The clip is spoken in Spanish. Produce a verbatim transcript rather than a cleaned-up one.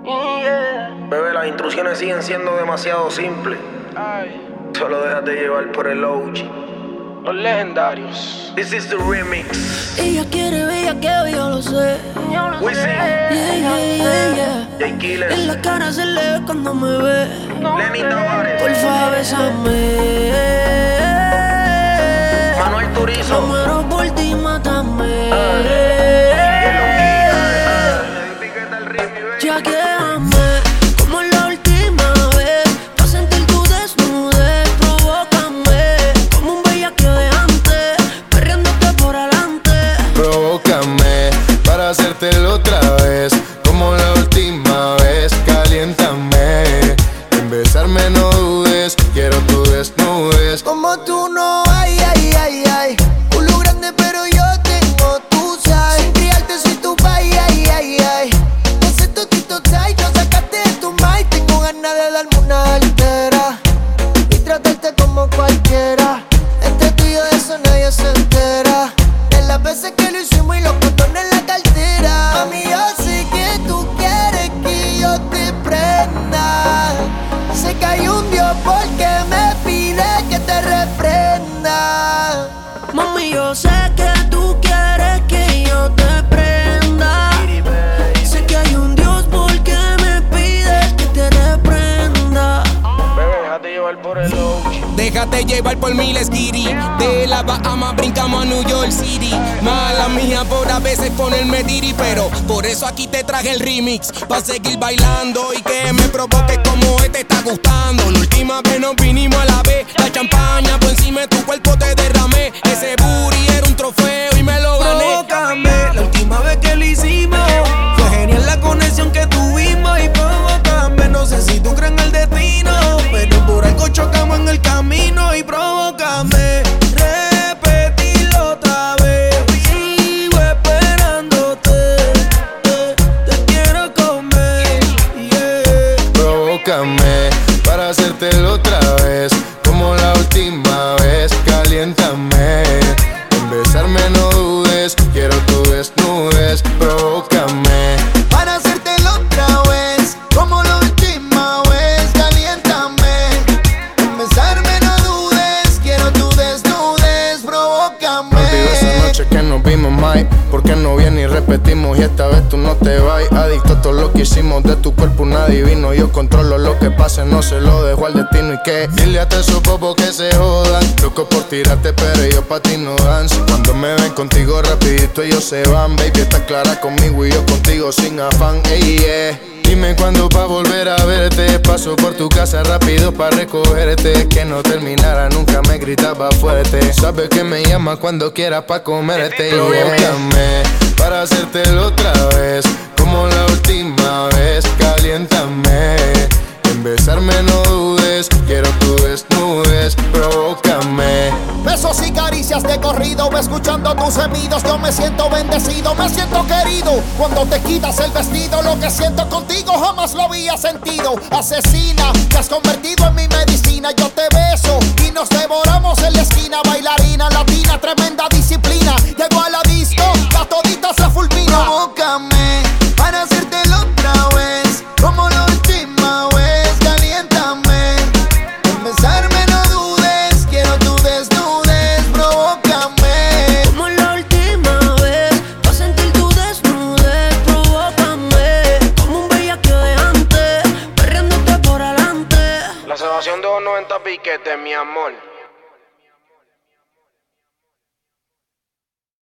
Yeah. Bebé, las instrucciones siguen siendo demasiado simples. Ay, Solo déjate llevar por el O G. los legendarios. This is the remix. Ella quiere bellaqueo, yo lo sé. Yo lo Wisin. sé. Yeah, yeah, yeah, yeah. Jay Killers. En la cara se le ve cuando me ve. No Lenny sé. Tavares. Porfa, bésame. Manuel Me Turizo. muero por ti, mátame. Ya quédame como la última vez, pa' sentir tu desnudez. Provócame como un bellaqueo de antes, perreándote por adelante. Provócame para hacértelo otra vez, como la última vez. Caliéntame, en besarme no dudes, quiero tu desnudez. Como tú no, ay, ay, ay, ay. Culo grande pero yo tengo, tú sabes. Sin criarte soy tu pay, ay, ay, ay. Ese totito tight lo sacaste de tu mind. Tengo ganas de darme una altera y tratarte como cualquiera. Entre tú y yo de eso nadie se entera. De las veces que lo hicimos y los condones en la cartera. Mami, yo sé que tú quieres que yo te prenda. Sé que hay un Dios porque me pide que te reprenda. Mami, yo sé que tú quieres que yo te prenda. Sé que hay un Dios porque me pides que te reprenda. Bebé, déjate llevar por el O G. Déjate llevar por mi Skitty. De la Bahamas brincamos a New York City. Mala mía por a veces ponerme diri, pero por eso aquí te traje el remix, pa' seguir bailando y que me provoque como este está gustando. La última vez nos vinimos a la vez, la champaña por encima de tu cuerpo te derramé. Ese booty era un trofeo y me lo gané. Provócame, la última vez que lo hicimos fue genial la conexión que tuvimos. Y provócame, no sé si tú crees en el destino, pero por algo chocamos en el camino. Y provócame, repetirlo otra vez. Sigo esperándote, te, te quiero comer, yeah. Provócame para hacértelo otra vez, como la última vez. Caliéntame, en besarme no dudes, quiero tu desnudez. Provócame Para hacértelo otra vez, como la última vez. Caliéntame, en besarme no dudes, quiero tu desnudez. Provócame. olvido esa noche que nos vimos, Mike, porque no viene y repetimos y esta vez tú no te vas. Adicto a todo lo que hicimos, de tu cuerpo un adivino. Yo controlo lo que pase, no se lo dejo al destino. Y que dile a todos esos bobos que se jodan, loco por tirarte pero ellos pa' ti no dan. Si cuando me ven contigo rapidito ellos se van. Baby, estás clara conmigo y yo contigo sin afán, ey, yeah. Dime cuándo pa' volver a verte. Paso por tu casa rápido pa' recogerte. Que no terminara, nunca me gritaba fuerte. Sabes que me llamas cuando quieras pa' comerte. Provócame para hacértelo otra vez, como la última vez. Caliéntame, en besarme no dudes, quiero tu desnudez. Provócame. Besos y caricias de corrido, escuchando tus gemidos. Yo me siento bendecido, me siento querido. Cuando te quitas el vestido, lo que siento contigo jamás lo había sentido. Asesina, te has convertido en mi medicina. Yo te beso y nos devoramos en la esquina. Bailarina latina, tremenda disciplina. Llego a la disco, la todita se fulmina. Provócame para hacértelo otra vez, como la última vez. Caliéntame, en besarme no dudes, quiero tu desnudez. Provócame. Como la última vez, pa' sentir tu desnudez. Provócame como un bellaqueo de antes, perreándote por adelante. La salvación de los noventa piquetes, mi amor.